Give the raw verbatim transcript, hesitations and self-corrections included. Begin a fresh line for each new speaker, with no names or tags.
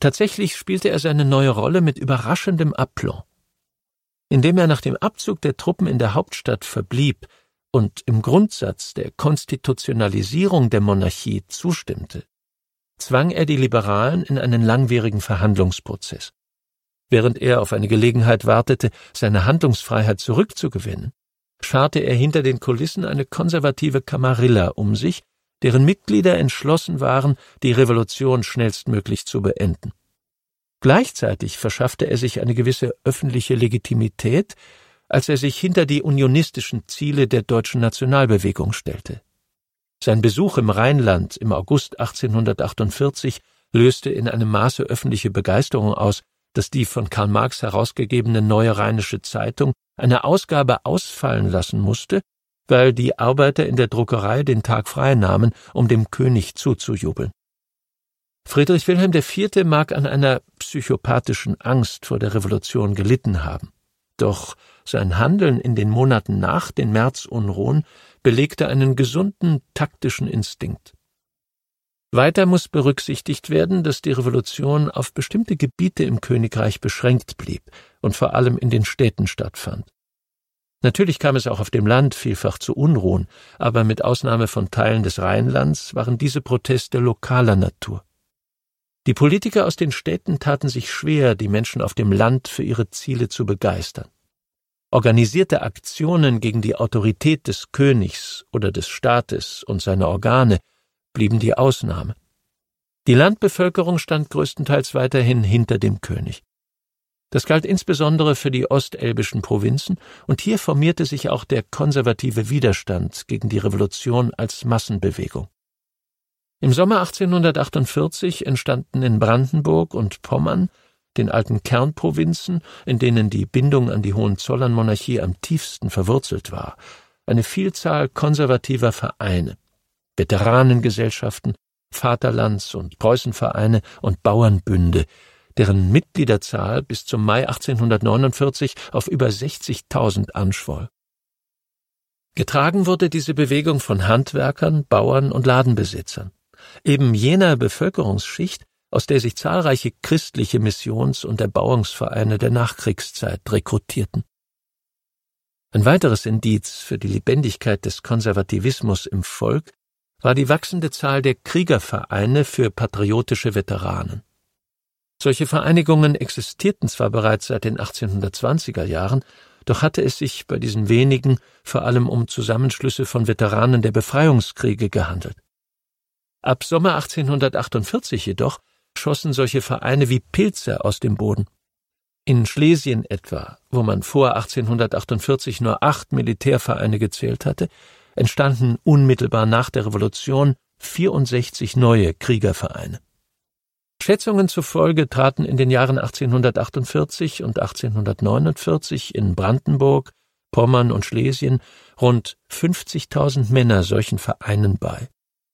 Tatsächlich spielte er seine neue Rolle mit überraschendem Aplomb. Indem er nach dem Abzug der Truppen in der Hauptstadt verblieb und im Grundsatz der Konstitutionalisierung der Monarchie zustimmte, zwang er die Liberalen in einen langwierigen Verhandlungsprozess. Während er auf eine Gelegenheit wartete, seine Handlungsfreiheit zurückzugewinnen, scharte er hinter den Kulissen eine konservative Kamarilla um sich, deren Mitglieder entschlossen waren, die Revolution schnellstmöglich zu beenden. Gleichzeitig verschaffte er sich eine gewisse öffentliche Legitimität, als er sich hinter die unionistischen Ziele der deutschen Nationalbewegung stellte. Sein Besuch im Rheinland im August achtzehnhundertachtundvierzig löste in einem Maße öffentliche Begeisterung aus, dass die von Karl Marx herausgegebene Neue Rheinische Zeitung eine Ausgabe ausfallen lassen musste, weil die Arbeiter in der Druckerei den Tag frei nahmen, um dem König zuzujubeln. Friedrich Wilhelm der Vierte mag an einer psychopathischen Angst vor der Revolution gelitten haben. Doch sein Handeln in den Monaten nach den Märzunruhen belegte einen gesunden taktischen Instinkt. Weiter muss berücksichtigt werden, dass die Revolution auf bestimmte Gebiete im Königreich beschränkt blieb und vor allem in den Städten stattfand. Natürlich kam es auch auf dem Land vielfach zu Unruhen, aber mit Ausnahme von Teilen des Rheinlands waren diese Proteste lokaler Natur. Die Politiker aus den Städten taten sich schwer, die Menschen auf dem Land für ihre Ziele zu begeistern. Organisierte Aktionen gegen die Autorität des Königs oder des Staates und seine Organe blieben die Ausnahme. Die Landbevölkerung stand größtenteils weiterhin hinter dem König. Das galt insbesondere für die ostelbischen Provinzen, und hier formierte sich auch der konservative Widerstand gegen die Revolution als Massenbewegung. Im Sommer achtzehnhundertachtundvierzig entstanden in Brandenburg und Pommern, den alten Kernprovinzen, in denen die Bindung an die Hohenzollernmonarchie am tiefsten verwurzelt war, eine Vielzahl konservativer Vereine, Veteranengesellschaften, Vaterlands- und Preußenvereine und Bauernbünde, deren Mitgliederzahl bis zum Mai achtzehnhundertneunundvierzig auf über sechzigtausend anschwoll. Getragen wurde diese Bewegung von Handwerkern, Bauern und Ladenbesitzern, eben jener Bevölkerungsschicht, aus der sich zahlreiche christliche Missions- und Erbauungsvereine der Nachkriegszeit rekrutierten. Ein weiteres Indiz für die Lebendigkeit des Konservativismus im Volk war die wachsende Zahl der Kriegervereine für patriotische Veteranen. Solche Vereinigungen existierten zwar bereits seit den achtzehnhundertzwanziger Jahren, doch hatte es sich bei diesen wenigen vor allem um Zusammenschlüsse von Veteranen der Befreiungskriege gehandelt. Ab Sommer achtzehnhundertachtundvierzig jedoch schossen solche Vereine wie Pilze aus dem Boden. In Schlesien etwa, wo man vor achtzehnhundertachtundvierzig nur acht Militärvereine gezählt hatte, entstanden unmittelbar nach der Revolution vierundsechzig neue Kriegervereine. Schätzungen zufolge traten in den Jahren achtzehnhundertachtundvierzig und achtzehnhundertneunundvierzig in Brandenburg, Pommern und Schlesien rund fünfzigtausend Männer solchen Vereinen bei.